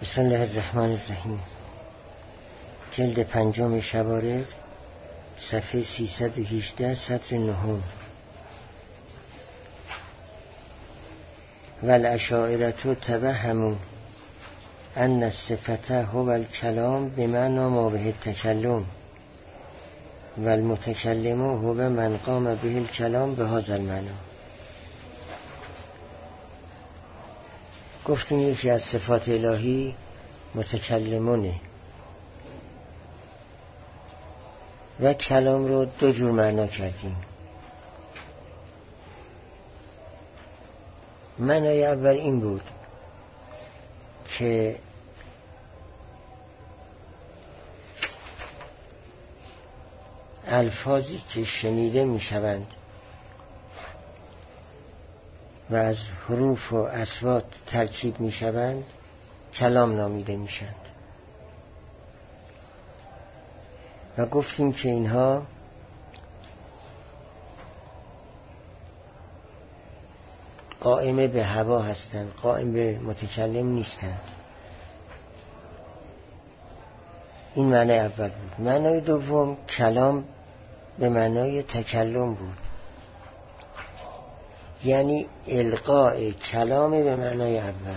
بسم الله الرحمن الرحیم. جلد 5 شوارق، صفحه 318، سطر 9. والاشاعرة توهموا ان الصفة هو الكلام بمعنى ما به التکلم والمتکلم هو من قام به الكلام به هذا المعنى. گفتیم یکی از صفات الهی متکلمونه و کلام رو دو جور معنا کردیم. معنای اول این بود که الفاظی که شنیده می شوند و از حروف و اصوات ترکیب می شوند کلام نامیده می شوند. و گفتیم که اینها قائم به هوا هستند، قائم به متکلم نیستند. این معنی اول بود. معنی دوم کلام به معنای تکلم بود، یعنی القاء کلام به معنای اول.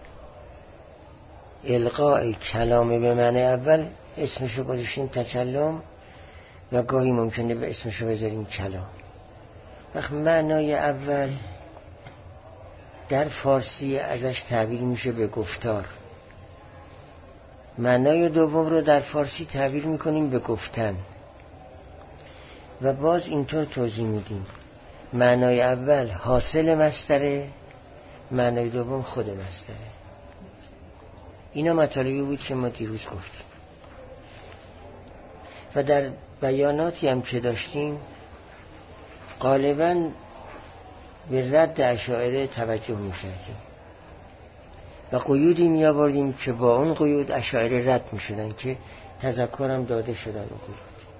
القاء کلام به معنای اول اسمشو گذاشتیم تکلم و گاهی ممکنه به اسمشو بذاریم کلام. وقت معنای اول در فارسی ازش تعبیر میشه به گفتار، معنای دوم رو در فارسی تعبیر میکنیم به گفتن و باز اینطور توضیح میدیم. معنای اول حاصل مصدره، معنای دوم خود مصدره. اینا مطالبی بود که ما دیروز گفتیم و در بیاناتی هم که داشتیم غالباً به رد اشاعره توجه میکردیم و قیودی میآوردیم که با اون قیود اشاعره رد میشدن که تذکرم داده شدن اون قیود.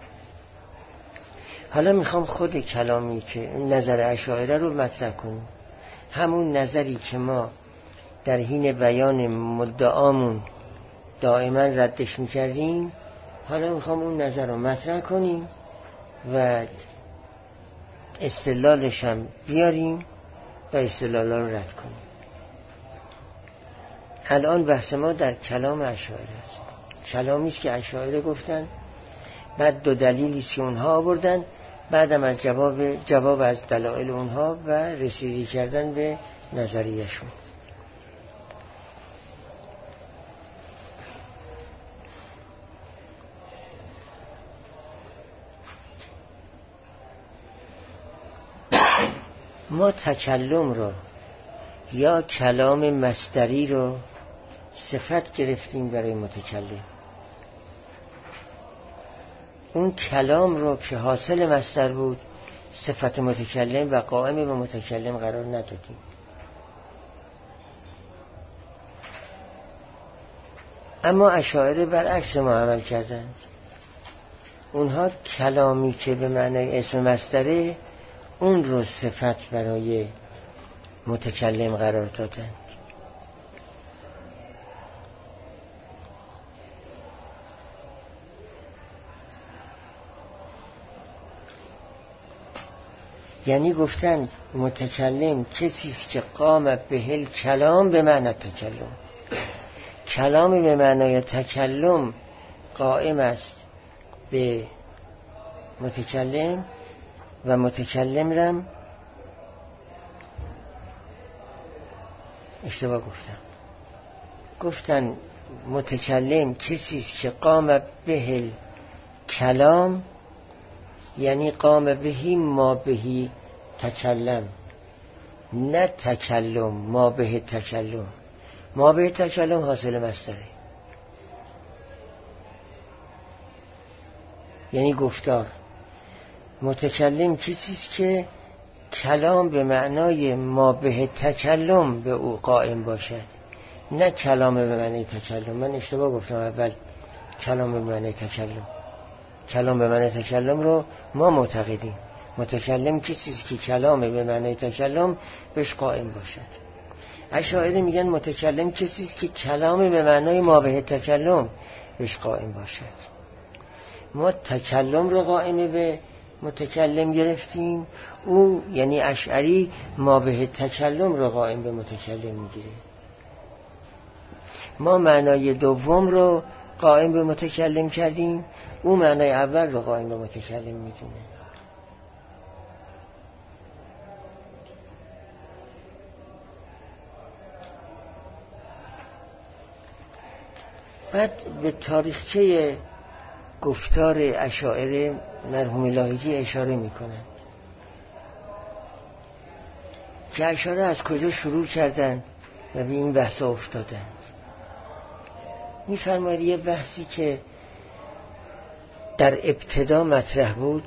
حالا میخوام خود کلامی که نظر اشاعره رو مطرح کنیم، همون نظری که ما در حین بیان مدعامون دائما ردش میکردیم. حالا میخوام اون نظر رو مطرح کنیم و استدلالش هم بیاریم و استدلال رو رد کنیم. الان بحث ما در کلام اشاعره است. کلامی است که اشاعره گفتن، بعد دو دلیلی است که اونها آوردن، بعدم از جواب از دلایل اونها و رسیدگی کردن به نظریه‌شون. ما تکلم رو یا کلام مصدری رو صفت گرفتیم برای متکلم. اون کلام رو که حاصل مصدر بود صفت متکلم و قائم به متکلم قرار ندادیم. اما اشاعره برعکس ما عمل کردند. اونها کلامی که به معنای اسم مصدره اون رو صفت برای متکلم قرار دادند. یعنی گفتند متکلم کسی است که قام به الکلام به معنی تکلم. کلام به معنای تکلم قائم است به متکلم و متکلم رم اشتباه گفتن متکلم کسی است که قام به کلام، یعنی قام بهی ما بهی تکلم، نه تکلم ما به تکلم. ما به تکلم حاصل مصدره، یعنی گفتار. متکلم کسی است که کلام به معنای ما به تکلم به او قائم باشد، نه کلام به معنای تکلم. من اشتباه گفتم اول کلام به معنای تکلم. کلام به معنای تکلم رو ما معتقدیم. متکلم کسی است که کلام به معنای تکلم بهش قائم باشد. اشاعره میگن متکلم کسی است که کلام به معنای ما به تکلم بهش قائم باشد. ما تکلم رو قائم به متکلم گرفتیم، او یعنی اشعری ما به تکلم رو قائم به متکلم میگیره. ما معنای دوم رو قائم به متکلم کردیم، او معنای اول رو قائم به متکلم میدونه. بعد به تاریخچه گفتار اشاعره مرحوم لاهیجی اشاره میکنند که اشاعره از کجا شروع کردند و به این بحث افتادند. میفرماید یه بحثی که در ابتدا مطرح بود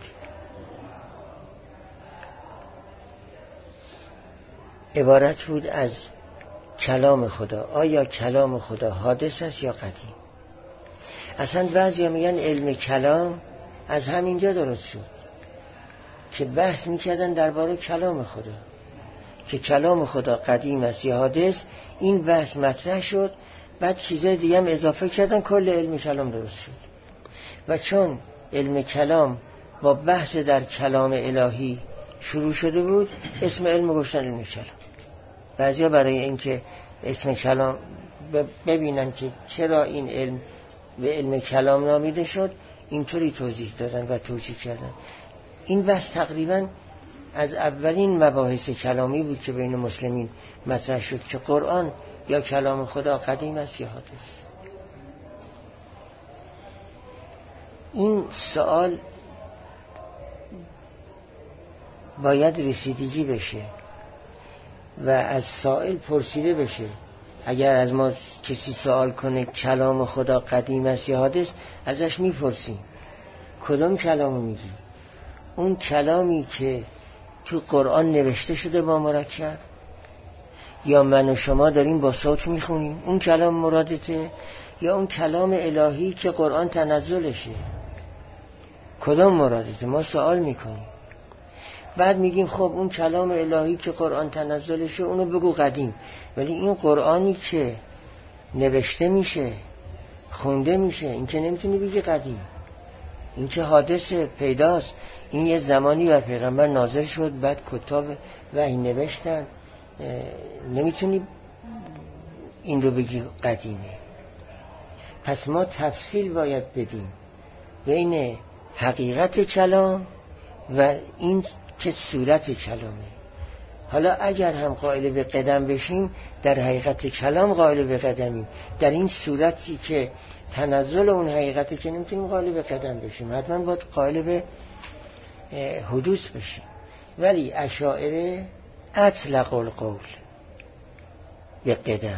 عبارت بود از کلام خدا. آیا کلام خدا حادث است یا قدیم؟ اصلا بعضیا میگن علم کلام از همینجا درست شد که بحث میکردن درباره کلام خدا که کلام خدا قدیم است یا حادث. این بحث مطرح شد، بعد چیزای دیگه هم اضافه کردن، کل علم کلام درست شد. و چون علم کلام با بحث در کلام الهی شروع شده بود، اسم علم گذاشتن علم کلام. بعضیا برای اینکه اسم کلام ببینن که چرا این علم به علم کلام نامیده شد، اینطوری توضیح دادن و توجیه کردن. این بحث تقریبا از اولین مباحث کلامی بود که بین مسلمین مطرح شد که قرآن یا کلام خدا قدیم است یا حادث. این سوال باید رسیدگی بشه و از سائل پرسیده بشه. اگر از ما کسی سوال کنه کلام خدا قدیم است یا حادث، ازش میپرسیم کدوم کلامو میگی؟ اون کلامی که تو قرآن نوشته شده با مرکب، یا من و شما داریم با صوت میخونیم اون کلام مرادته، یا اون کلام الهی که قرآن تنزلشه؟ کدام مرادته؟ ما سوال میکنیم. بعد میگیم خب اون کلام الهی که قرآن تنزلشه اونو بگو قدیم، ولی این قرآنی که نوشته میشه خونده میشه این که نمیتونی بگی قدیم، این که حادثه پیداست. این یه زمانی بر پیغمبر نازل شد، بعد کتاب وحی نوشتن، نمیتونی این رو بگی قدیمه. پس ما تفصیل باید بدیم بین حقیقت کلام و این که صورت کلامه. حالا اگر هم قائل به قدم بشیم، در حقیقت کلام قائل به قدمیم، در این صورتی که تنزل اون حقیقتی که نمیتونیم قائل به قدم بشیم، حتما باید قائل به حدوث بشیم. ولی اشاعره اطلق القول به قدم،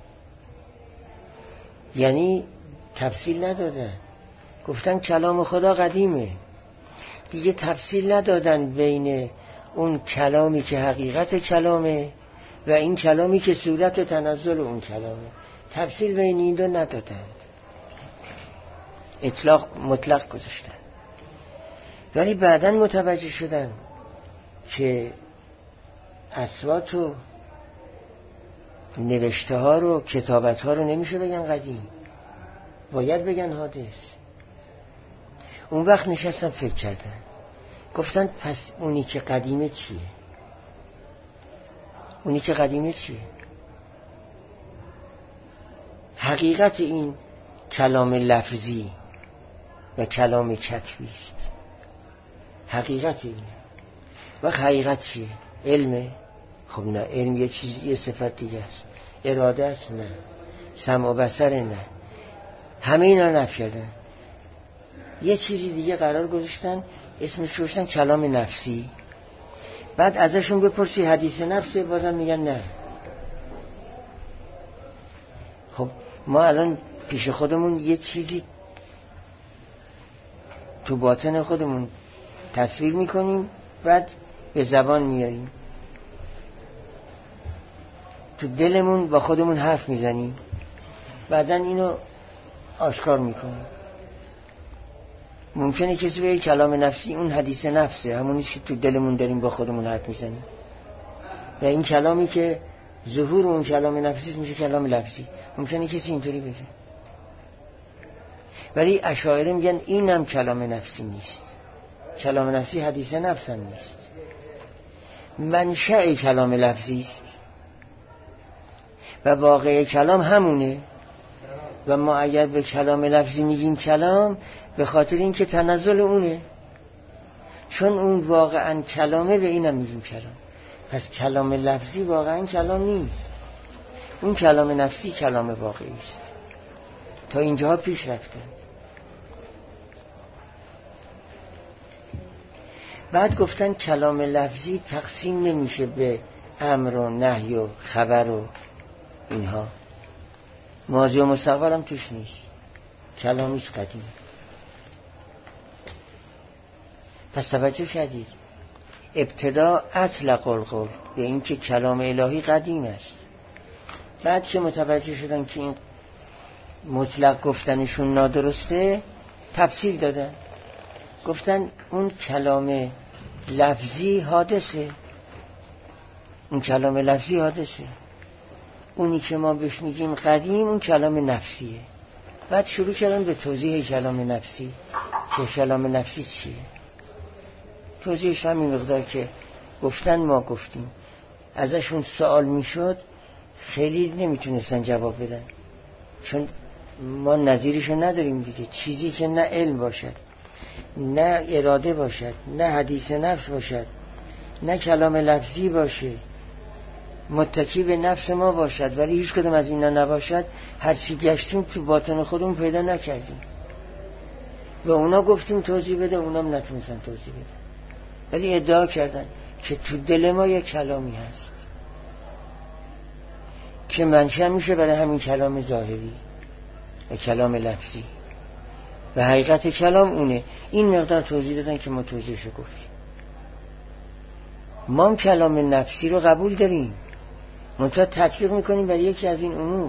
یعنی تفصیل ندادن، گفتن کلام خدا قدیمه، دیگه تفصیل ندادن بین اون کلامی که حقیقت کلامه و این کلامی که صورت و تنزل اون کلامه. تفصیل بین این دو ندادن، اطلاق مطلق گذاشتن. ولی بعداً متوجه شدن که اصوات و نوشته ها رو کتابت ها رو نمیشه بگن قدیم، باید بگن حادث. اون وقت نشستن فکر کردن، گفتن پس اونی که قدیمه چیه؟ اونی که قدیمه چیه؟ حقیقت این کلام لفظی و کلام کتبی است. حقیقت اینه. وقت حقیقت چیه؟ علمه؟ خب نه، علم یه چیز، یه صفت دیگه است. اراده است؟ نه. سمع و بصر؟ نه. همه اینا نفی کردن. یه چیزی دیگه قرار گذاشتن، اسمش گذاشتن کلام نفسی. بعد ازشون بپرسی حدیث نفسه، بازم میگن نه. خب ما الان پیش خودمون یه چیزی تو باطن خودمون تصویر میکنیم، بعد به زبان میاریم، تو دلمون با خودمون حرف میزنیم، بعدن اینو آشکار میکنیم. ممکنه کسی بگه کلام نفسی اون حدیث نفسه، همونیش که تو دلمون داریم با خودمون حرف میزنیم، و این کلامی که ظهور اون کلام نفسی میشه کلام لفظی. ممکنه کسی اینطوری بگه، ولی اشاعره میگن اینم کلام نفسی نیست. کلام نفسی حدیث نفس هم نیست، منشأ کلام لفظی است و واقع کلام همونه. و ما اگر به کلام لفظی میگیم کلام، به خاطر اینکه تنزل اونه، چون اون واقعا کلامه به اینم میگیم کلام. پس کلام لفظی واقعا کلام نیست، اون کلام نفسی کلام واقعی است. تا اینجا پیش رفته. بعد گفتن کلام لفظی تقسیم نمیشه به امر و نهی و خبر و اینها، ماضی و مستقبل هم توش نیست، کلامیست قدیم. پس توجه شدید، ابتدا اطلق القول به این که کلام الهی قدیم است. بعد که متوجه شدن که این مطلق گفتنشون نادرسته، تفصیل دادن، گفتن اون کلام لفظی حادثه، اون کلام لفظی حادثه، اونی که ما بهش میگیم قدیم اون کلام نفسیه. بعد شروع کردن به توضیح کلام نفسی، که کلام نفسی چیه. توضیحش همین مقدار که گفتن ما گفتیم. ازشون سوال میشد، خیلی نمیتونستن جواب بدن، چون ما نظیرشو نداریم دیگه. چیزی که نه علم باشد، نه اراده باشد، نه حدیث نفس باشد، نه کلام لفظی باشه، متکی به نفس ما باشد، ولی هیچ کدوم از اینا نباشد، هرچی گشتیم تو باطن خودمون پیدا نکردیم. و اونا گفتیم توضیح بده، اونام نتونستن توضیح بده، ولی ادعا کردن که تو دل ما یک کلامی هست که منشأ میشه برای همین کلام ظاهری و کلام لفظی و حقیقت کلام اونه. این مقدار توضیح دادن که ما توضیحشو گفتیم. ما هم کلام نفسی رو قبول داریم، منتها تطبیق میکنیم برای یکی از این امور،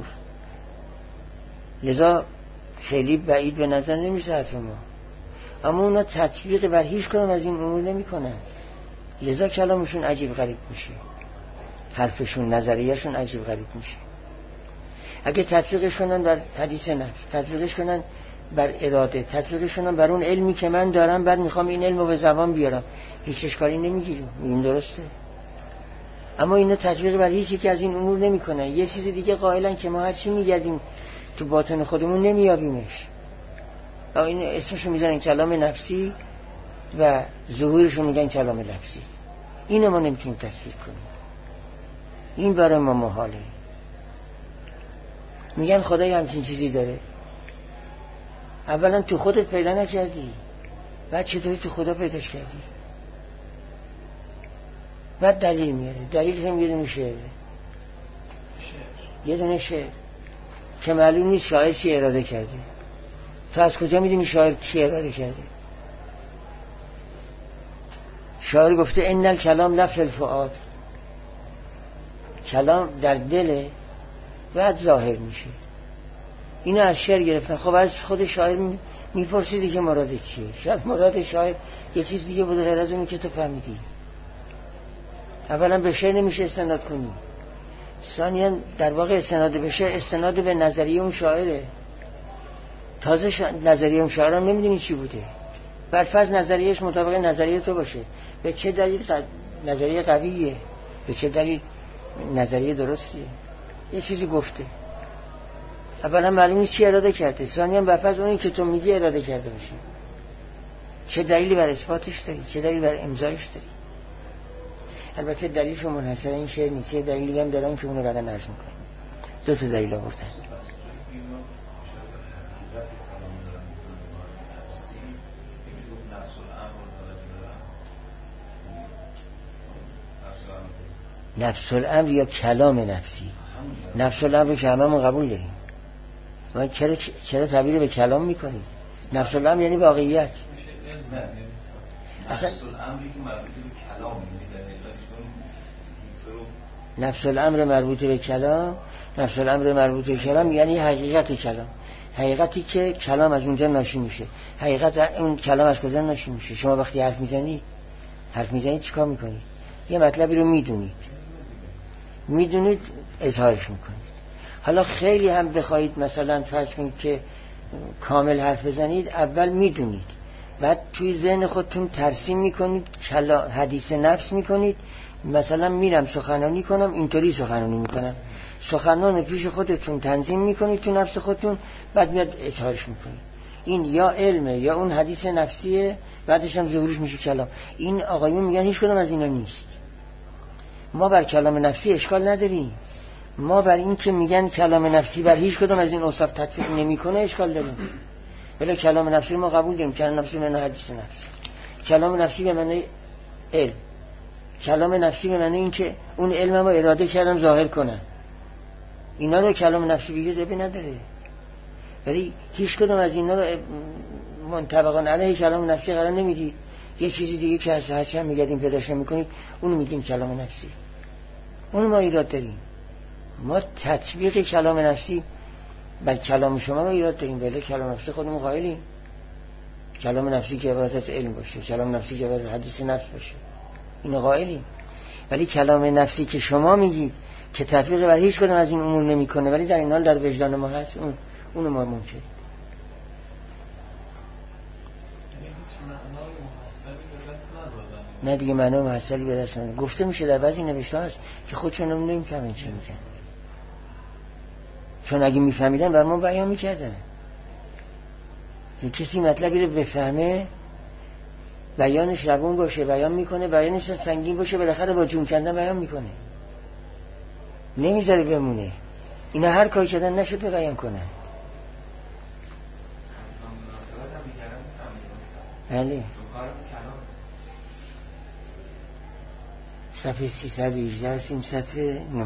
لذا خیلی بعید به نظر نمیشه حرف ما. اما اونا تطبیق بر هیچ کدوم از این امور نمیکنن، لذا کلامشون عجیب غریب میشه، حرفشون، نظریهشون عجیب غریب میشه. اگه تطبیقش کنن بر حدیث نفس، تطبیقش کنن بر اراده، تطبیقش کنن بر اون علمی که من دارم، بعد میخوام این علم رو به زبان بیارم، هیچ اشکالی نمیگیریم، این درسته. اما اینا تطبیق بر هیچ یک از این امور نمیکنن. یه چیز دیگه قائلن که ما هر چی میگردیم تو باطن خودمون نمیابیمش، این اسمشو میزنن کلام نفسی و ظهورشو میگن کلام لفظی. اینو ما نمیتونیم تصویر کنیم، این برای ما محاله. میگن خدای همچین چیزی داره، اولا تو خودت پیدا نکردی، بعد چطوری تو خدا پیداش کردی؟ بعد دلیل میاره، دلیل هم یه دونه شعره، یه دونه شعر که معلوم نیست شاعر چی اراده کرده. تو از کجا میدونی شاعر چی اراده کرده؟ شاعر گفته ان الکلام لفظ الفؤاد، کلام در دله، بعد ظاهر میشه. اینو از شعر گرفتن. خب از خود شاعر میپرسیدی که مراد چیه؟ شاید مراد شاعر یه چیز دیگه بوده غیر از اونی که تو فهمیدی. اولا به شعر نمیشه استناد کنی، ثانیاً در واقع استناد به شعر استناد به نظریه اون شاعره. تازه نظریه اون شاعر هم نمیدونی چی بوده، برفرض نظریهش مطابق نظریه تو باشه، به چه دلیل نظریه قویه؟ به چه دلیل نظریه درستیه؟ یه چیزی گفته، اولا معلوم نیست چی اراده کرده، ثانیاً برفرض اونی که تو میگی اراده کرده باشه، چه دلیلی بر اثباتش داری؟ چه دلیلی بر امضایش داری؟ البته دلیلشو منحصر این شعر نیست، یه دلیلی هم دارن که اونو بعدا عرض میکنم. دو تا دلیل آوردن. نفس الامر یا کلام نفسی؟ نفس الامر که هممون قبول داریم، ما چرا تعبیر به کلام میکنیم؟ نفس الامر یعنی واقعیت. اصلا نفس الامر مربوط به کلام، نفس الامر مربوط به کلام یعنی حقیقت کلام، حقیقتی که کلام از اونجا ناشی میشه. حقیقت اون کلام از کجا ناشی میشه؟ شما وقتی حرف میزنید چیکار میکنید؟ یه مطلبی رو میدونید اظهارش میکنید. حالا خیلی هم بخواید مثلا فرض کنید که کامل حرف بزنید، اول میدونید، بعد توی ذهن خودتون ترسیم میکنید، حدیث نفس میکنید. مثلا میرم سخنرانی کنم، اینطوری سخنرانی میکنم، سخنان پیش خودتون تنظیم میکنید تو نفس خودتون، بعد میاد اظهارش میکنید. این یا علمه یا اون حدیث نفسیه، بعدش هم ظهورش میشه کلام. این آقایون میگن هیچ کدوم از اینا نیست. ما بر کلام نفسی اشکال نداریم، ما بر این که میگن کلام نفسی بر هیچ کدوم از این اوصاف تطبیق نمیکنه اشکال داریم. ولی کلام نفسی ما قبول داریم. کلام نفسی به معنی حدیث نفس، کلام نفسی به معنی علم، کلام نفسی به معنی این که اون علم ما اراده کردم ظاهر کنم. اینا رو کلام نفسی بگه دبی نداره. ولی هیچ کدوم از اینا رو منطبقان علیه کلام نفسی قرار نمیدید. یه چیزی دیگه که از هرچند میگردیم پیداش نمیکنید، اونو میگیم کلام نفسی. اونو ما ایراد داریم. ما تطبیق کلام نفسی بر کلام شما رو ایراد داریم. ولی کلام نفسی خودمون قائلیم. کلام نفسی که عبارت از علم باشه، کلام نفسی که عبارت از حدیث نفس باشه، اینو قائلیم. ولی کلام نفسی که شما میگید که تطبیق بر هیچ کدوم از این امور نمیکنه، ولی در این حال در وجدان ما هست، اونو ما ممکنه. نه دیگه معنی محصلی به دست نمیاد. گفته میشه در بعضی نوشته هست که خودشون نمیفهمن چی میگن، چون اگه میفهمیدن بر ما بیان میکردن. کسی مطلبی رو بفهمه، بیانش روون باشه، بیان میکنه، بیانش سنگین باشه، بالاخره با جون کندن بیان میکنه، نمیذاره بمونه. اینا هر کاری کردن نشد بیان کنن. بله. صفحه 318 هستیم، سطر 9.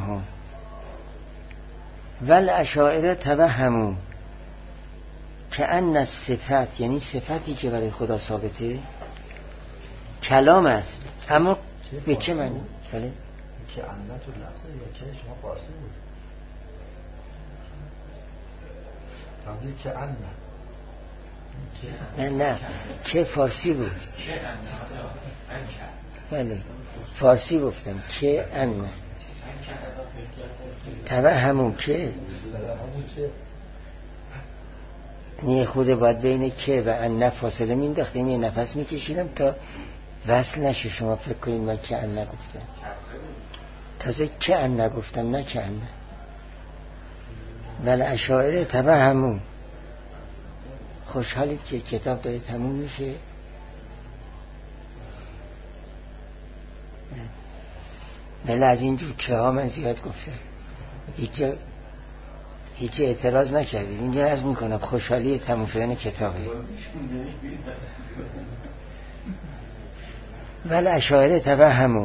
ول اشاعره توهمو که ان الصفت، یعنی صفتی که برای خدا ثابته کلام است، اما به چه معنی؟ بله که ان تو لفظه یا که شما فارسی بود فهمیدید که ان نه که فارسی بود. بله فارسی گفتم که ان توهمو که یه خود باید بین که و ان فاصله مینداختیم، یه نفس میکشیدم تا وصل نشه. شما فکر کنید من که ان نگفتم، تازه که ان نگفتم، نه که ان. بله اشاعره توهمو. خوشحالید که کتاب داره تموم میشه. بله از اینجور که ها من زیاد گفتم، هیچ اعتراض نکردید. اینجا عرض میکنم خوشحالی تموم شدن کتابه. ولی اشاعره توهمو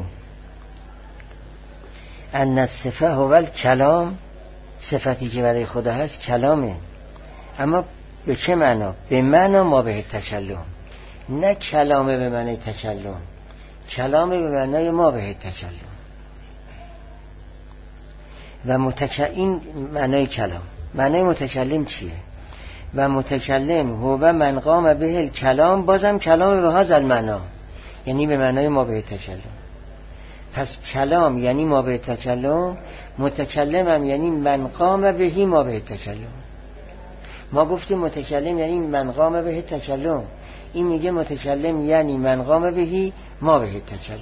ان الصفه هو الکلام، صفتی که برای خدا هست کلامه، اما به چه معنا؟ به معنا ما به تکلم، نه کلامه به معنی تکلم، کلامه به معنای ما به تکلم. و این معنای کلام. معنای متکلم چیه؟ و متکلم هو من قام به الکلام، بازم کلام به هذا المعنا، یعنی به معنای ما به تکلم. پس کلام یعنی ما به تکلم، متکلم هم یعنی من قام بهی ما به تکلم. ما گفتیم متکلم یعنی من قام به تکلم، این میگه متکلم یعنی من قام بهی ما به تکلم.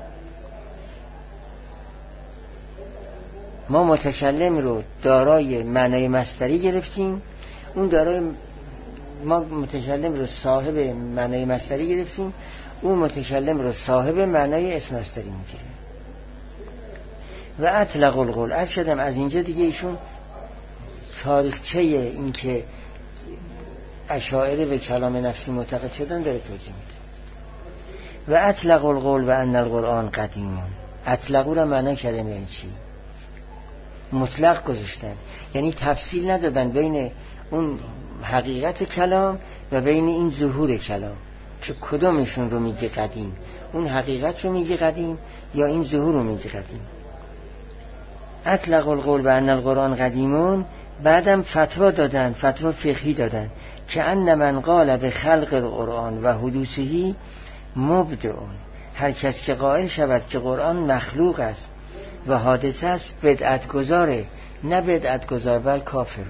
ما متکلم رو دارای معنای مصدری گرفتیم، اون دارای ما متکلم رو صاحب معنای مصدری گرفتیم، اون متکلم رو صاحب معنای اسم مصدری میگیره. و اطلق القول، از شدم از اینجا دیگه ایشون تاریخچه این که اشاعره به کلام نفسی معتقد شدن داره توضیح میده. و اطلق القول و ان القرآن قدیم. اطلقو رو معنی کردن یعنی چی؟ مطلق گذاشتن، یعنی تفصیل ندادن بین اون حقیقت کلام و بین این ظهور کلام، که کدومشون رو میگه قدیم، اون حقیقت رو میگه قدیم یا این ظهور رو میگه قدیم. اطلق القول و ان القرآن قدیمون. بعدم فتوا دادن، فتوا فقهی دادن که ان من قال به خلق القرآن و حدوثهی مبدعون، هر کس که قائل شود که قرآن مخلوق است و حادثه است بدعت گذاره، نه بدعت گذار بل کافرون.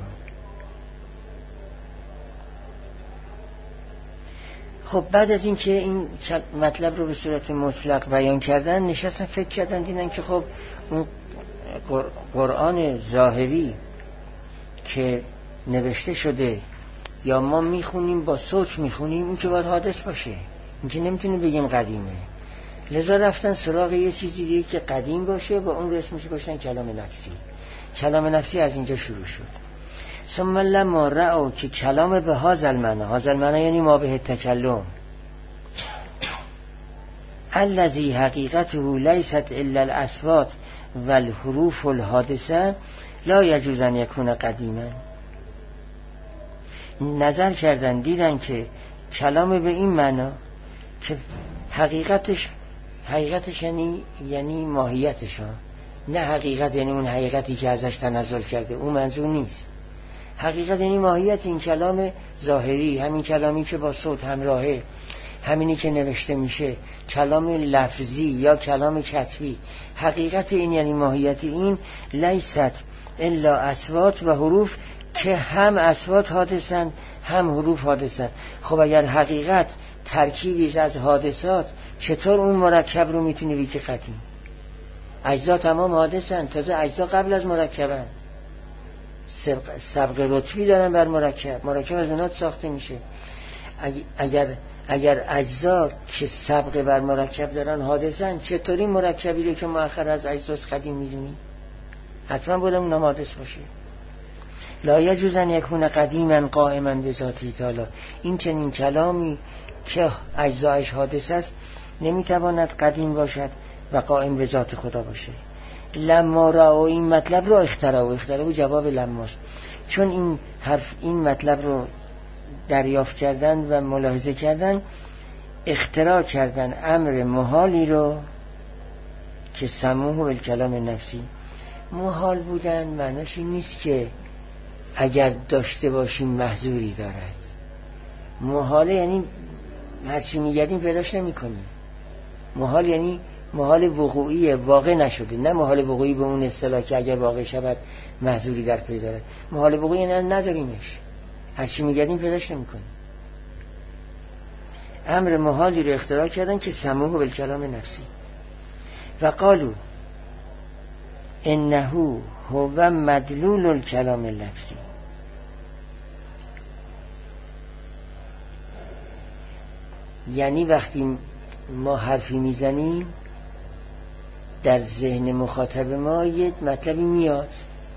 خب بعد از این که این مطلب رو به صورت مطلق بیان کردن، نشستن فکر کردن، دیدن که خب اون قرآن ظاهری که نوشته شده یا ما میخونیم با صوت میخونیم، این که باید حادث باشه، این که نمیتونیم بگیم قدیمه. لذا رفتن سراغ یه چیزی دیگه که قدیم باشه، با اون اسمش گذاشتن کلام نفسی. کلام نفسی از اینجا شروع شد. ثم لما رأوا که کلام به هذا المعنی یعنی ما به تکلم، الذی حقیقته لیست الا الاصوات والحروف الحادثه لا یجوز ان یکون قدیما. نظر کردن دیدن که کلام به این معنا که حقیقتش یعنی ماهیتش، نه حقیقت یعنی اون حقیقتی که ازش تنزل کرده، اون منظور نیست. حقیقت یعنی ماهیت این کلام ظاهری، همین کلامی که با صوت همراهه، همینی که نوشته میشه، کلام لفظی یا کلام کتبی. حقیقت این یعنی ماهیت این لیست الا اصوات و حروف، که هم اصوات حادثن هم حروف حادثن. خب اگر حقیقت ترکیبی از حادثات، چطور اون مرکب رو میتونی بگی که قدیم؟ اجزا تمام حادثن، تازه اجزا قبل از مرکبن، سبق رتبی دارن بر مرکب از اونات ساخته میشه. اگر اجزا که سبق بر مرکب دارن حادثن، چطوری مرکبی رو که مؤخر از اجزاست قدیم میدونی؟ حتما باید اون حادث باشه. لا یجوز ان یکون قدیما قائما بذاته تعالی. این چنین کلامی که اجزایش حادث است نمیتواند قدیم باشد و قائم به ذات خدا باشه. لما را، این مطلب رو اختراع جواب لماست، چون این مطلب رو دریافت کردن و ملاحظه کردن، اختراع کردن امر محالی رو که سموه بالکلام نفسی. محال بودن معناش این نیست که اگر داشته باشیم محظوری دارد. محاله یعنی هرچی میگردیم پیداش نمی کنیم. محال یعنی محال وقوعی، واقع نشده، نه محال وقوعی به اون اصطلاح که اگر واقع شود محظوری در پی دارد. محال وقوعی یعنی نداریمش، هرچی میگردیم پیداش نمی کنیم. امر محالی رو اختراع کردن که سموه بالکلام نفسی. و قالو انه هو مدلول الکلام اللفظی. یعنی وقتی ما حرفی میزنیم در ذهن مخاطب ما یک مطلبی میاد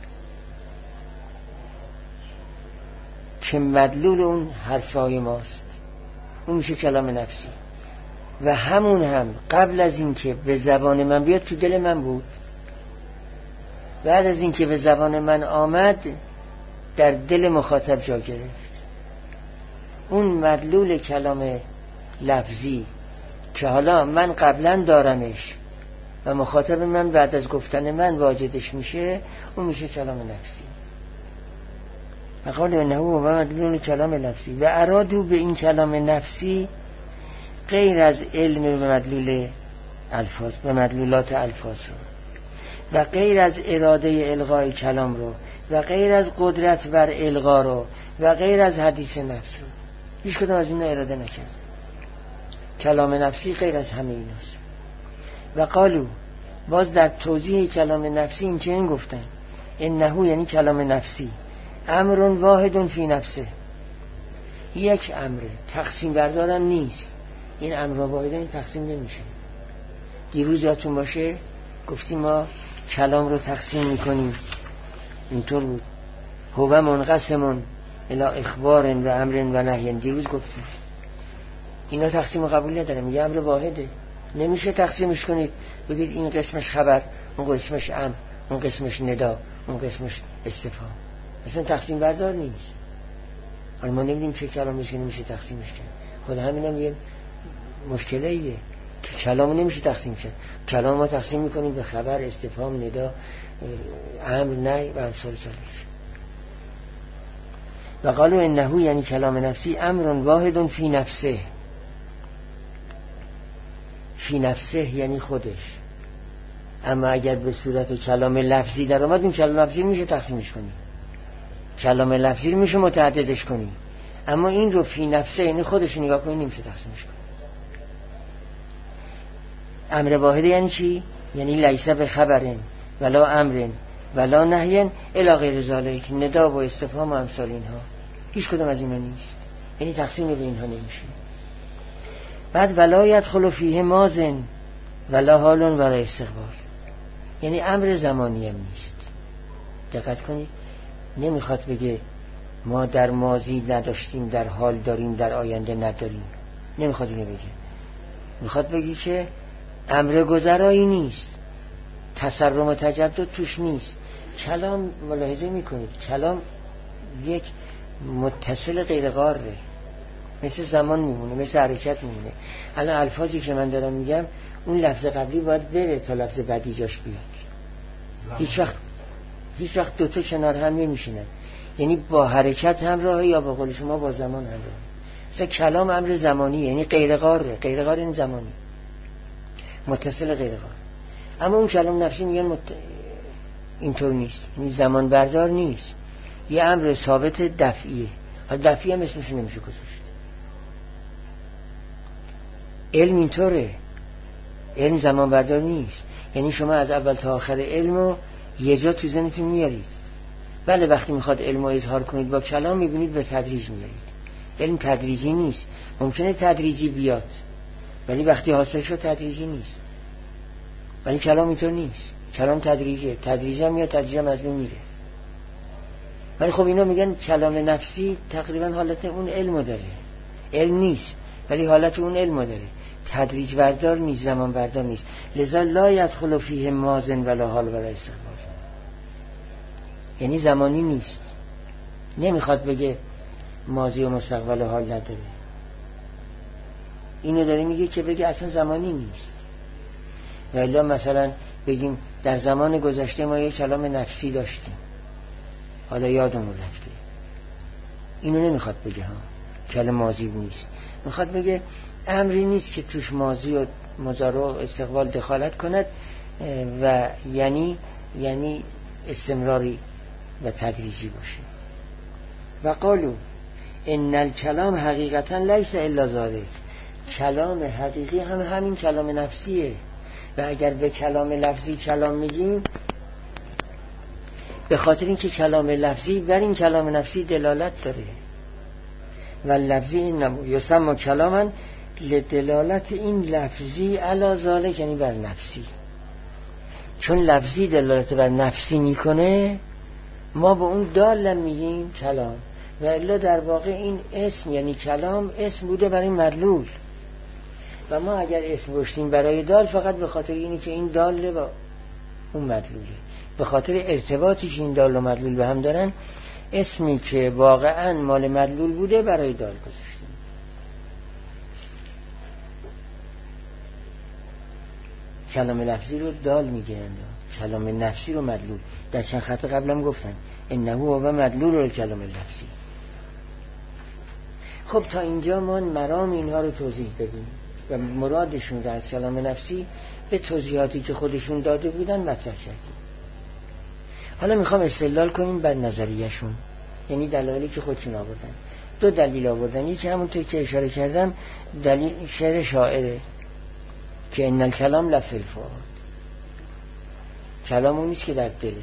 که مدلول اون حرفای ماست، اون میشه کلام نفسی. و همون هم قبل از این که به زبان من بیاد تو دل من بود، بعد از این که به زبان من آمد در دل مخاطب جا گرفت. اون مدلول کلام لفظی که حالا من قبلا دارمش و مخاطب من بعد از گفتن من واجدش میشه، اون میشه کلام نفسی. و قال انه هو مدلول کلام لفظی. و ارادو به این کلام نفسی غیر از علم به مدلول الفاظ، به مدلولات الفاظ رو، و غیر از اراده الغای کلام رو، و غیر از قدرت بر الغا رو، و غیر از حدیث نفس رو. هیچ کدوم از این اراده نکرد. کلام نفسی غیر از همه ایناست. و قالو، باز در توضیح کلام نفسی این چنین گفتن، انه یعنی کلام نفسی امر واحد فی نفسه، یک امره، تقسیم بردارم نیست. این امر واحد این تقسیم نمیشه. دیروز یادتون باشه گفتیم ما کلام رو تقسیم میکنیم، اینطور بود، هو منقسم الی اخبار و امر و نهی. دیروز گفتیم اینا تقسیم قبول ندارم، یه امر واحده، نمیشه تقسیمش کنید بگید این قسمش خبر، اون قسمش امر، اون قسمش ندا، اون قسمش استفهام. اصلا تقسیم بردار نیست. حالا ما نمیدونیم چه کلامی که نمیشه تقسیمش کرد. خود همینم یه مشکله ایه که کلام نمیشه تقسیم کرد. کلام ما تقسیم میکنیم به خبر، استفهام، ندا، امر، نهی و امثال ذالک. و قالوا انه یعنی کلام نفسی امر واحد فی نفسه. فی نفسه یعنی خودش. اما اگر به صورت کلام لفظی در اومد، اون کلام لفظی میشه تقسیمش کنی، کلام لفظی میشه متعددش کنی، اما این رو فی نفسه یعنی خودش نگاه کنی نمیشه تقسیمش کنی. امر واحد یعنی چی؟ یعنی لیس به خبرن ولا امرن ولا نهین الی غیر ذالک، ندا و استفهام و امثال اینها، هیچ کدوم از اینا نیست، یعنی تقسیم به اینها نمیشه. بعد ولا یدخل فیه ماضٍ ولا حال ولا استقبال، یعنی امر زمانی هم نیست. دقت کنید، نمیخواد بگه ما در ماضی نداشتیم، در حال داریم، در آینده نداریم، نمیخواد اینو بگه. میخواد بگی که امر گذرایی نیست، تسرم و تجدد توش نیست. کلام ملاحظه میکنید کلام یک متصل غیر قاره، مثل زمان میمونه، مثل حرکت میمونه. الان الفاظی که من دارم میگم اون لفظ قبلی باید بره تا لفظ بعدی جاش بیاد. هیچ وقت دوتا کنار هم نمیشینن، یعنی با حرکت همراه یا به قول شما با زمان همراه. مثلا کلام امر زمانی، یعنی غیر قاره، غیر قاره این زمانی، متصل غیر قاره. اما اون کلام نفسی میگن اینطور نیست، یعنی زمان بردار نیست، یه امر ثابت دفعیه. حالا دفعی هم اسمش نمیشه گذاشت. علم اینطوره، علم زمان بردار نیست، یعنی شما از اول تا آخر علمو یه جا تو ذهنتون میارید. بله وقتی میخواد علمو اظهار کنید با کلام میبینید به تدریج میارید. علم تدریجی نیست، ممکنه تدریجی بیاد ولی وقتی حاصل شد تدریجی نیست. ولی کلام اینطور نیست، کلام تدریجه، تدریجا میاد تدریجا از بین میره. ولی خب اینا میگن کلام نفسی تقریبا حالت اون علمو داره، علم نیست ولی حالت اون علمو داره، تدریج بردار نیست، زمان بردار نیست. لذا لا یدخل فیه ماضٍ ولا حال ولا استقبال، یعنی زمانی نیست. نمیخواد بگه ماضی و مستقبل و حال نداره، اینو داره میگه که بگه اصلا زمانی نیست. ولی مثلا بگیم در زمان گذشته ما یک کلام نفسی داشتیم حالا یادمون رفته، اینو نمیخواد بگه ها، کلام ماضی نیست. میخواد بگه امری نیست که توش ماضی و مضارع و استقبال دخالت کند و یعنی استمراری و تدریجی باشه. و قالو ان الکلام حقیقتا لیس الا ذالک، کلام حقیقی هم همین کلام نفسیه. و اگر به کلام لفظی کلام میگیم به خاطر اینکه کلام لفظی بر این کلام نفسی دلالت داره و لفظی این یسمى کلاما لدلالت این لفظی علی ذالک، یعنی بر نفسی. چون لفظی دلالت بر نفسی میکنه ما به اون دال میگیم کلام، و الا در واقع این اسم یعنی کلام اسم بوده برای مدلول، و ما اگر اسم گشتیم برای دال فقط به خاطر اینی که این داله با اون مدلوله، به خاطر ارتباطی که این دال و مدلول به هم دارن اسمی که واقعا مال مدلول بوده برای دال گذاشتیم. کلام لفظی رو دال میگیرند، کلام نفسی رو مدلول. در چند خط قبلم گفتن انه هو مدلول رو کلام لفظی. خب تا اینجا ما مرام اینها رو توضیح دادیم و مرادشون رو از کلام نفسی به توضیحاتی که خودشون داده بودن مطرح کردیم. حالا میخوام استدلال کنیم بر نظریهشون، یعنی دلایلی که خودشون آوردن. دو دلیل آوردن، یکی همونطور که اشاره کردم دلیل شعر شاعره که ان الکلام لفی الفؤاد، کلام اون نیست که در دله.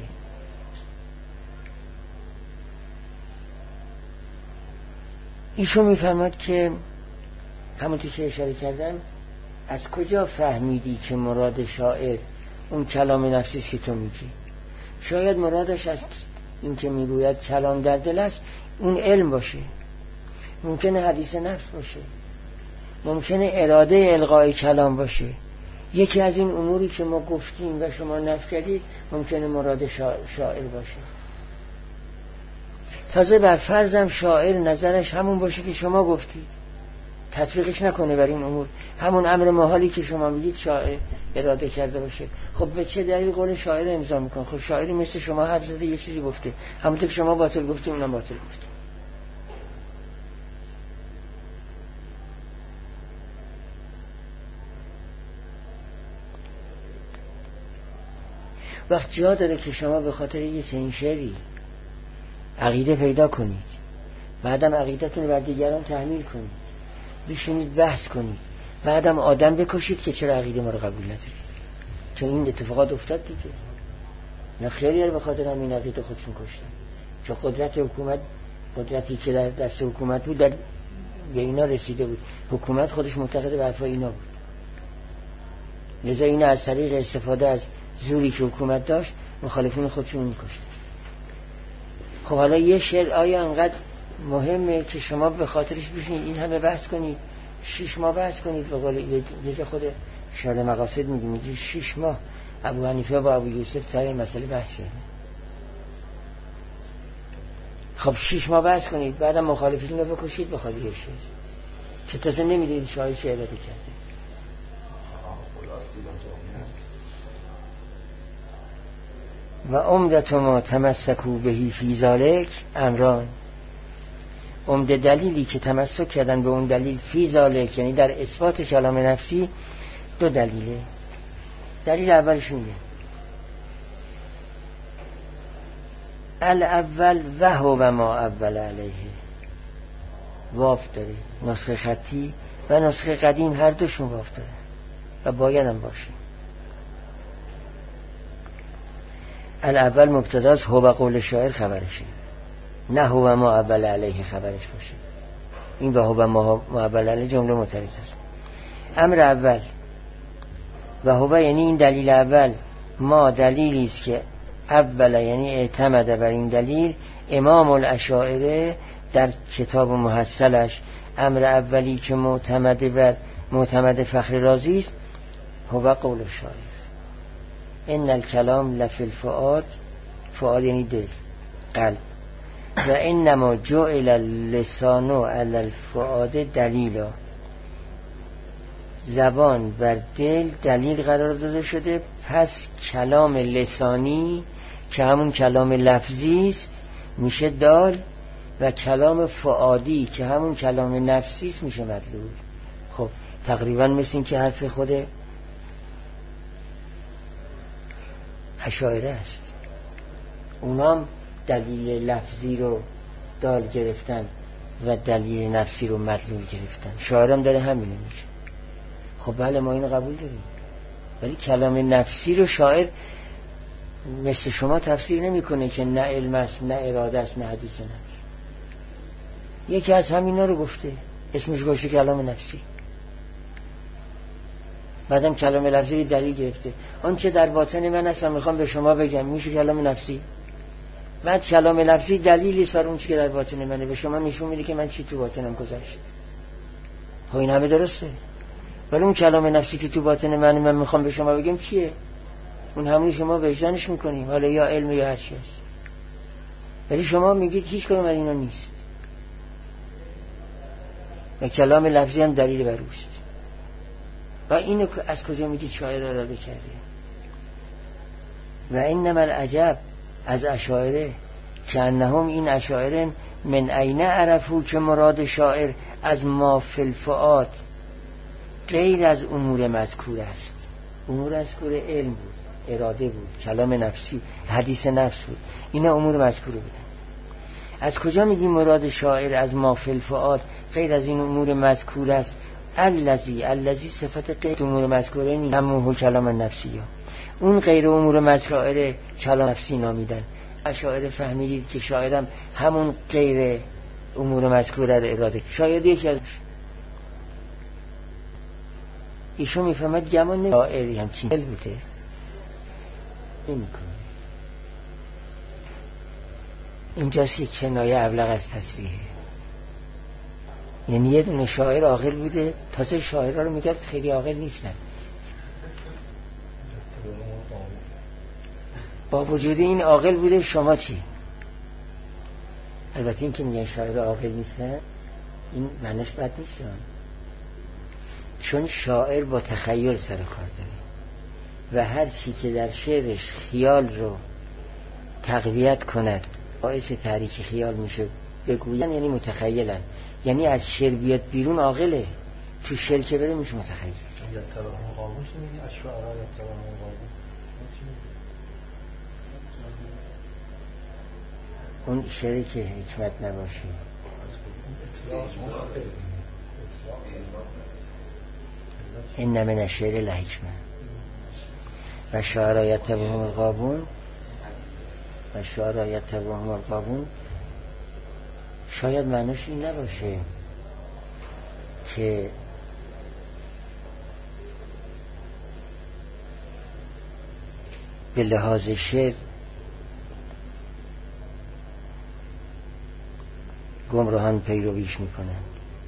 ایشون میفرماد که همونطور که اشاره کردم از کجا فهمیدی که مراد شاعر اون کلام نفسی است که تو میگی؟ شاید مرادش از این که میگوید کلام در دل است اون علم باشه، ممکنه حدیث نفس باشه، ممکنه اراده القای کلام باشه. یکی از این اموری که ما گفتیم و شما نفی کردید ممکنه مراد شاعر باشه. تازه بر فرضم شاعر نظرش همون باشه که شما گفتید، تطبیقش نکنه بر این امور، همون امر محالی که شما میگید شاعر اراده کرده باشه. خب به چه دلیل قول شاعر امضا میکنه؟ خب شاعری مثل شما حرف زده یه چیزی گفته، همونطور که شما باطل گفتید اونم باطل گفته. وقت جا داره که شما به خاطر یه چنین شعری عقیده پیدا کنید، بعدم عقیدتون رو بر دیگران تحمیل کنید، بشینید بحث کنید، بعدم آدم بکشید که چرا عقیده ما رو قبول ندارید. چون این اتفاقات افتاد دیگه. نه خیلی به خاطر همین عقیده خودشون کشتن. چون قدرت حکومت، قدرتی که در دست حکومت بود، در به اینا رسیده بود. حکومت خودش معتقد به حرفای اینا بود، لذا اینا از طریق استفاده از زوری که حکومت داشت مخالفین خودشون می‌کشتن. خب حالا یه شعر آیا انقدر مهمه که شما به خاطرش بشینید این همه بحث کنید؟ 6 ماه بحث کنید. به قول یه جا خود شارح مقاصد میگه 6 ماه ابو حنیفه با ابو یوسف سر این مسئله بحث کردن. خب 6 ماه بحث کنید، بعدم مخالفین رو بکشید بخاطر یه شعر که تازه نمیدید شاید چه اراده کرده. و عمدت ما تمسکوا بهی فی ذلک امران. عمده دلیلی که تمسک کردن به اون دلیل فی ذلک، یعنی در اثبات کلام نفسی، 2 دلیله. دلیل اولشون الاول و هو ما اول علیه، واف داره، نسخه خطی و نسخه قدیم هر دوشون واف داره و باید هم باشه. الاول مبتداست، هو قول شاعر خبرشه، نه هو ما اول علیه خبرش باشه. این و هو ما اول علیه جمله معترض است. امر اول و هو یعنی این دلیل اول، ما دلیلی است که اول یعنی اعتمد بر این دلیل امام الاشاعره در کتاب محصلش. امر اولی که معتمد فخر رازی است، هو قول شاعر ان الکلام لفی الفؤاد، فؤاد یعنی دل، قلب، و انما جعل اللسان علی الفؤاد دلیلا، زبان بر دل دلیل قرار داده شده. پس کلام لسانی که همون کلام لفظی است میشه دال، و کلام فؤادی که همون کلام نفسی است میشه مدلول. خب تقریبا مثل این که حرف خود اشاعره است. اونام دلیل لفظی رو دال گرفتن و دلیل نفسی رو مدلول گرفتن. شاعرم داره همینو میگه. خب بله ما اینو قبول داریم، ولی کلام نفسی رو شاعر مثل شما تفسیر نمیکنه که نه علم است، نه اراده است، نه حدیث نفس. یکی از همینا رو گفته، اسمش گوشه کلام نفسی. بعدم کلام لفظی دلیل گرفته، اون چه در باطن من است و میخوام به شما بگم، میشه کلام نفسی. بعد کلام لفظی دلیلی است بر اون چی که در باطن منه، به شما نشون میده که من چی تو باطنم گذشت. خب این همه درسته، ولی اون کلام نفسی که تو باطن من میخوام به شما بگم چیه؟ اون همونی شما وجدانش میکنیم، حالا یا علم یا هر چی هست. ولی شما میگید هیچ کدوم از اینا نیست و کلام لفظی هم دلیل بر اوست. و اینو از کجا میگید شاعر اراده کرده؟ و انما العجب از اشاعره که انهم این اشاعره من عین عرفو که مراد شاعر از ما فی الفؤاد غیر از امور مذکور است. امور مذکور علم بود، اراده بود، کلام نفسی، حدیث نفس بود، اینا امور مذکوره بودن. از کجا میگیم مراد شاعر از ما فی الفؤاد غیر از این امور مذکور است؟ الذی صفت غیر امور مذکوره نیست، همون کلام نفسی ها. اون غیر امور مذکوره کلام نفسی نامیدن. اشاعره فهمیدید که شاعرم همون غیر امور مذکوره رو اراده. شاید یکی از ایشون میفهمد گمان شاعری همچین دل بوده نمیکنه. اینجاست یک کنایه ابلغ از تصریحه. یعنی یه دونه شاعر عاقل بوده، تازه شاعرها رو میگه خیلی عاقل نیستن. با وجود این عاقل بوده، شما چی؟ البته این که میگن شاعر عاقل نیستن این معنیش بد نیست، چون شاعر با تخیل سر کار داره و هر چی که در شعرش خیال رو تقویت کند باعث تحریک خیال میشه بگوین، یعنی متخیلن. یعنی از شعر بیاد بیرون عاقله، تو شعر که بره میشه متخیل. اون شعری که حکمت نباشه. این من الشعر الحکمه و شعرا یتبعهم الغاوون و شعرا یتبعهم الغاوون. شاید معنیش این نباشه که به لحاظ شعر گمراهان پیرویش میکنند.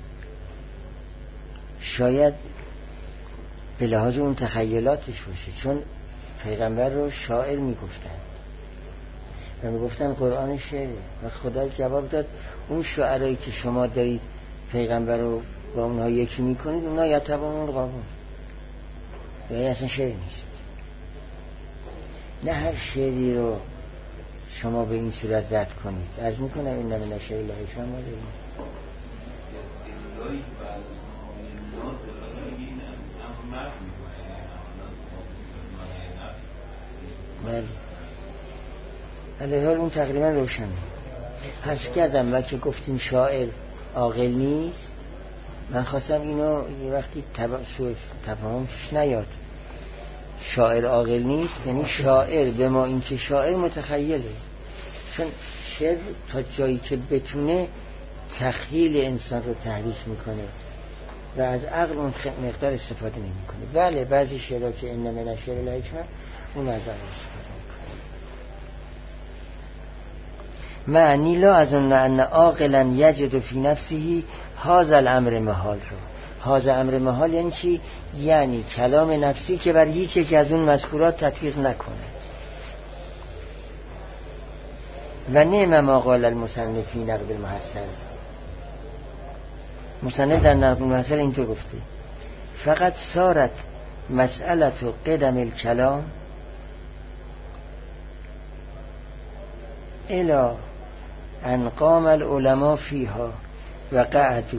شاید به لحاظ اون تخیلاتش باشه، چون پیغمبر رو شاعر میگفتن و میگفتن قرآن شعره و خدا جواب داد اون شعرهایی که شما دارید پیغمبر رو با اونها یکی میکنید اونها یتبعون الغاوون، یعنی اصلا شعر نیست. نه هر شعری رو شما به این صورت رد کنید. عرض میکنم این من الشعر الحکمه ما داریم. بله علیه حال اون تقریبا روشنه. حس کردم و که گفتیم شاعر عاقل نیست، من خواستم اینو یه وقتی تفاهمش نیاد. شاعر عاقل نیست یعنی شاعر به ما این که شاعر متخیله، چون شعر تا جایی که بتونه تخیل انسان رو تحریک میکنه و از عقل اون مقدار استفاده نمیکنه. بله بعضی شعرها که این من الشعر الحکمه اون از عقل استفاده میکنه. معنی لا از ان عاقلا یجد فی نفسه هذا الامر محال رو. هذا امر محال یعنی چی؟ یعنی کلام نفسی که بر هیچ یک از اون مذکورات تطبیق نکنه. و نعم ما قال المصنف فی نقد المحصل. مصنف در نقد المحصل اینطور گفته فقط صارت مسئله قدم الکلام الی ان قام العلماء فیها و قعدوا.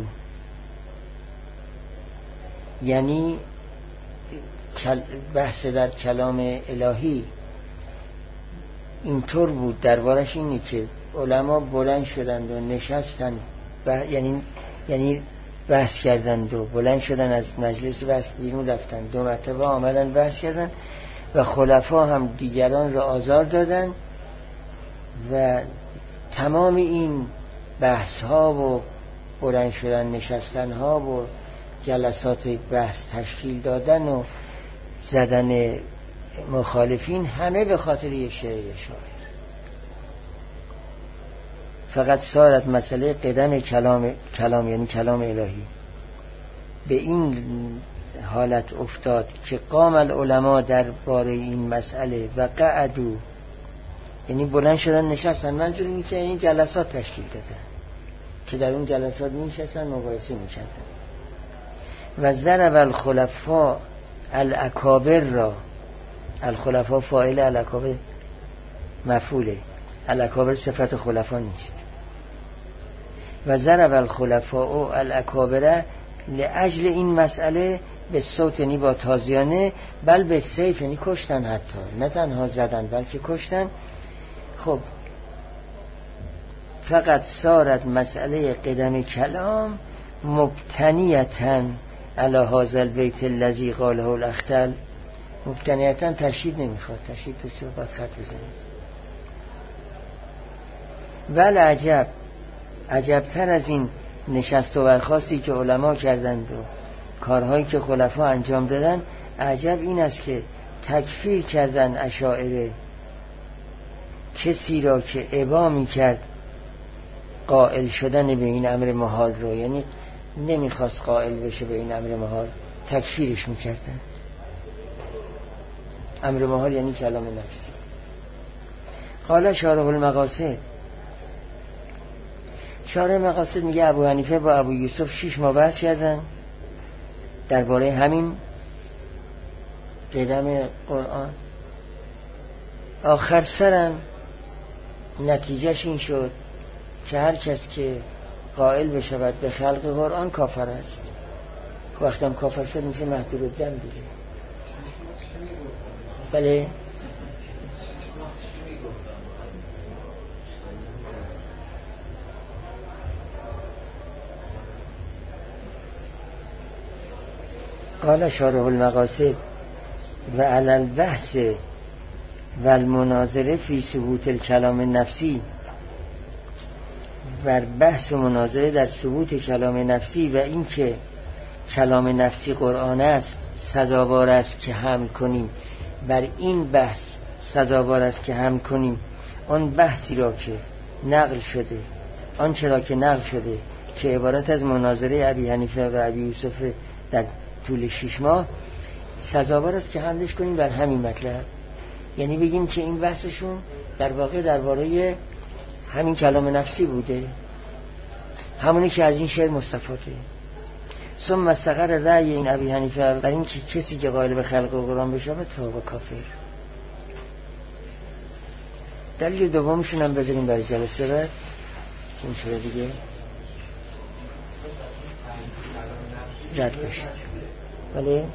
یعنی بحث در کلام الهی اینطور بود، دربارش اینه که علما بلند شدند و نشستند یعنی بحث کردند و بلند شدن از مجلس بحث بیرون رفتند، 2 مرتبه آمدن بحث کردند و خلفا هم دیگران را آزار دادند و تمام این بحث ها و بلند شدن نشستن ها و جلسات بحث تشکیل دادن و زدن مخالفین همه به خاطر یک شعر شاعر. فقط صارت مسئله قدم کلام یعنی کلام الهی به این حالت افتاد که قام العلماء در باره این مسئله و قعدوا یعنی بلند شدن نشستن. منظور اینه که این جلسات تشکیل دادن که در اون جلسات میشستن مباحثه میکردن. و ضرب الخلفاء الاکابر را، الخلفاء فاعل الاکابر مفعوله، الاکابر صفت خلفا نیست. و ضرب الخلفاء الاکابر لاجل این مسئله به صوت یعنی با تازیانه، بل به سیف یعنی کشتن، حتی نه تنها زدن بلکه کشتن. خب فقط صارت مسئله قدم کلام مبتنیتاً علی هذا البیت الذی قاله الاخطل. مبتنیتاً تشدید نمیخواد، تشدید تو صحبت خط بزنید. ول عجب، عجبتر از این نشست و برخاستی که علما کردند و کارهایی که خلفا انجام دادن، عجب این است که تکفیر کردن اشاعره کسی را که ابا میکرد قائل شدن به این امر محال رو، یعنی نمیخواست قائل بشه به این امر محال، تکفیرش میکردن. امر محال یعنی کلام نفسی. قال شارح المقاصد، شارح مقاصد میگه ابو حنیفه با ابو یوسف 6 ماه بحث کردن درباره همین قدم قرآن. آخر سرن نتیجهش این شد که هر کس که قائل بشود به خلق قرآن کافر است. وقتی هم کافر شد میشه محدود الدم دیگه. بله قال شارح المقاصد و علی البحث و المناظره فی ثبوت الکلام نفسی، بر بحث و مناظره در ثبوت کلام نفسی و این که کلام نفسی قرآن است سزاوار است که حمل کنیم، بر این بحث سزاوار است که حمل کنیم آن بحثی را که نقل شده، آنچه را که نقل شده که عبارت از مناظره ابی حنیفه و ابی یوسف در طول 6 ماه، سزاوار است که حملش کنیم بر همین مطلب. یعنی بگیم که این بحثشون در واقع درباره همین کلام نفسی بوده، همونی که از این شعر مستفاده. ثم استقر رأی این ابی حنیفه بر این که کسی که قائل به خلق قرآن بشه فهو کافر. دلیل دومشون هم بذاریم برای جلسه بعد این شده دیگه رد بشه. ولی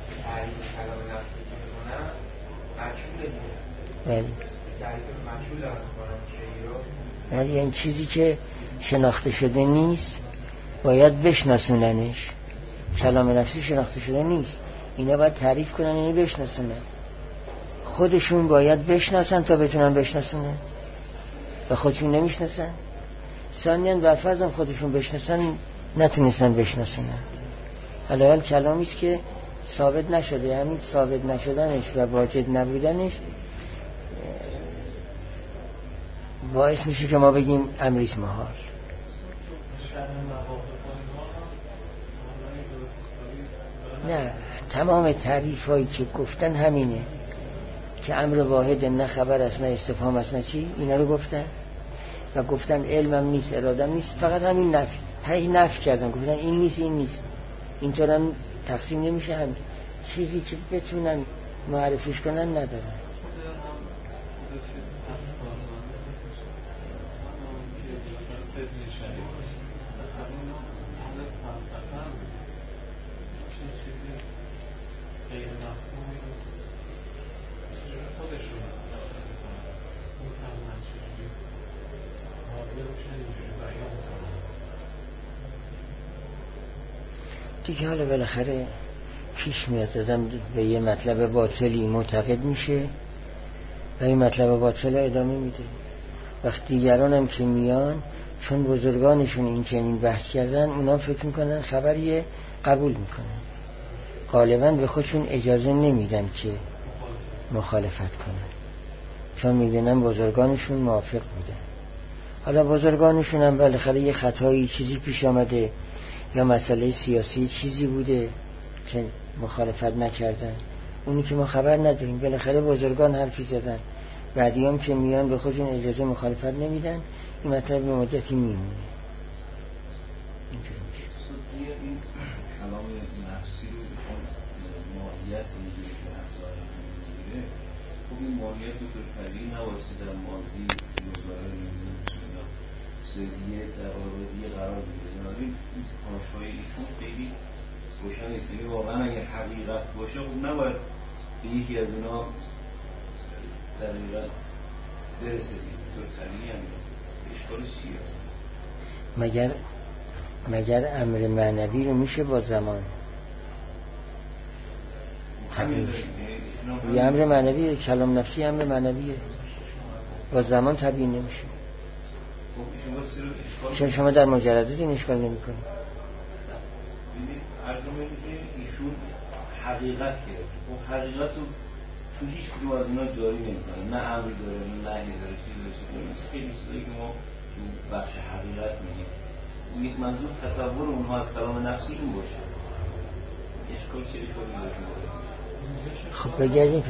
ولی این چیزی که شناخته شده نیست باید بشناسوننش. کلام نفسی شناخته شده نیست، اینا باید تعریف کنن، اینو بشناسونن، خودشون باید بشناسن تا بتونن بشناسونن و خودشون نمیشناسن. ثانیاً برفرض خودشون بشناسن نتونستن بشناسونن. حالا کلامیست که ثابت نشده، همین ثابت نشدنش و واجد نبودنش باعث میشه که ما بگیم امریست محال. نه، تمام تعریف هایی که گفتن همینه که امر واحد، نه خبر است، نه استفهام است، نه چی، اینا رو گفتن و گفتن علمم نیست، ارادم نیست، فقط همین نفی، هی نفی کردن، گفتن این نیست این نیست. اینطور هم تقسیم نمیشه. هم چیزی که بتونن معرفیش کنن ندارن. دیگه حالا بالاخره پیش میاد آدم به یه مطلب باطلی معتقد میشه و این مطلب باطل ادامه میده. وقتی دیگران هم که میان چون بزرگانشون این چنین بحث کردن، اونا فکر میکنن خبریه قبول میکنن، غالبا به خودشون اجازه نمیدن که مخالفت کنن چون میبینن بزرگانشون موافق بودن. حالا بزرگانشون هم بالاخره یه خطایی چیزی پیش آمده یا مسئله سیاسی چیزی بوده که مخالفت نکردن، اونی که ما خبر نداریم. بالاخره بزرگان حرفی زدن، بعدی هم که میان به خودشون اجازه مخالفت نمیدن، این مطلب به مدتی میمونه. اینجوری میشه. این کلام نفسی رو بخون ماهیت اینجوری که افزاره میگیره، خب این ماهیت رو فرقی نواسته در ماضی مزاره زدیه در آرادیه قرار بگیره. بنابراین پاشهای ایشون خیلی روشن نیست. یعنی واقعا اگر حقیقت باشه خب نباید به یکی از اونا در حقیقت برسدید. تو سریعی هم اشکال چیه؟ مگر امر معنوی رو میشه با زمان تبیین؟ یه امر معنوی، کلام نفسی امر معنویه، با زمان تبیین نمیشه. چون شما در مجردات این اشکال نمی کنید. عرض می‌کنم که ایشون حقیقت گرفت و حقیقت رو تو هیچ کدوم از اینا جاری نمی‌کنه، نه امری داره نه نهی داره، چیزی نیست. خیلی چیزایی که ما تو بخش حقیقت میگیم یک منظور تصور اونها از کلام نفسی این باشه. اشکال چه اشکالی داره؟ خب بگردیم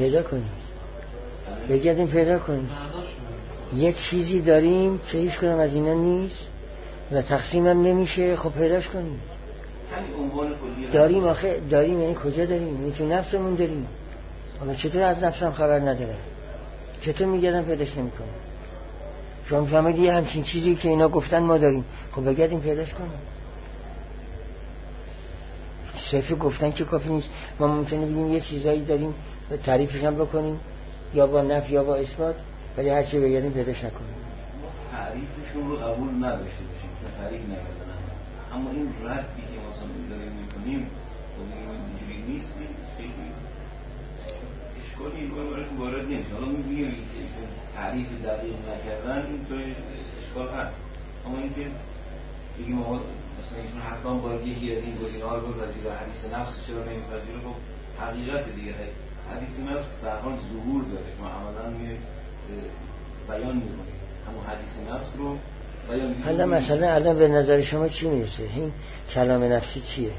پیدا کنیم. یه چیزی داریم که هیچ کدوم از اینا نیست و تقسیم هم نمیشه، خب پیداش کنیم. داریم آخه داریم یعنی کجا داریم؟ یعنی تو نفسمون داریم، اما چطور از نفسم خبر نداره؟ چطور میگردم پیداش نمیکنم؟ شما فهمیدی یه همچین چیزی که اینا گفتن ما داریم، خب بگردیم پیداش کنیم. صرف گفتن که کافی نیست. ما ممکنه بگیم یه چیزایی داریم تعریفش هم بکنیم یا با نفی یا با اثبات، ولی هر چی بگردیم پیداش نکنیم. تعریفشون رو قبول نداشته باشیم که تعریف نکردن، اما این ردی که مثلا داریم میکنیم اینجوری نیست، خیلی اشکالی وارد نمیشه. حالا میگیم که تعریف دقیق نکردن اینطوری اشکال هست، اما اینکه بگیم آقا مثلا ایشون حتما باید یکی از این گزینه‌ها رو بپذیره، حدیث نفس چرا نمیپذیره؟ خب حقیقت دیگه حدیث نفس به هر حال ظهور داره، ما عملاً بیان می‌کنیم همون حدیث نفس رو بیان می‌کنیم. حالا مثلا الان به نظر شما چی میرسه؟ این کلام نفسی چیه؟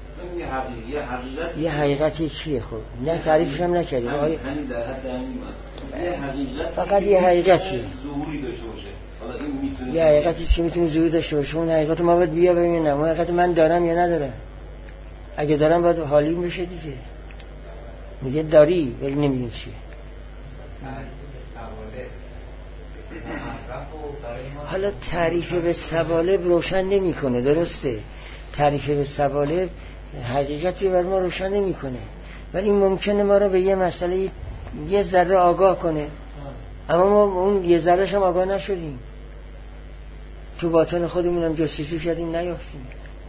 یه حقیقتی چیه؟ خب نه تعریفش هم نکردیم آقای، همین در حد همین یه حقیقت فقط یه حقیقتی ظهوری داشته باشه. حالا این میتونه یه حقیقتی چی میتونه ظهور داشته باشه؟ اون حقیقت ما باید بیا ببینیم اون حقیقت من دارم یا ندارم. اگه دارم باید حالیم بشه دیگه. میگه داری ولی نمیدونی چیه. حالا تعریف به سوالب روشن نمیکنه، درسته؟ تعریف به سوالب حقیقتی بر ما روشن نمیکنه، ولی ممکنه ما رو به یه مسئله یه ذره آگاه کنه، اما ما اون یه ذره‌ش هم آگاه نشدیم، تو باطن خودمون هم جستجو کردیم نیافتیم.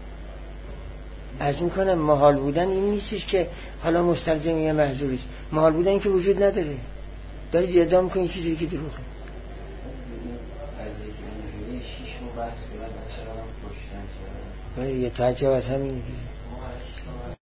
از میکنم محال بودن این نیستش که حالا مستلزم یه محظوری است، محال بودن این که وجود نداره، دارید ادعا میکنید چیزی که دروغه. یه تعجب از همین دیگه.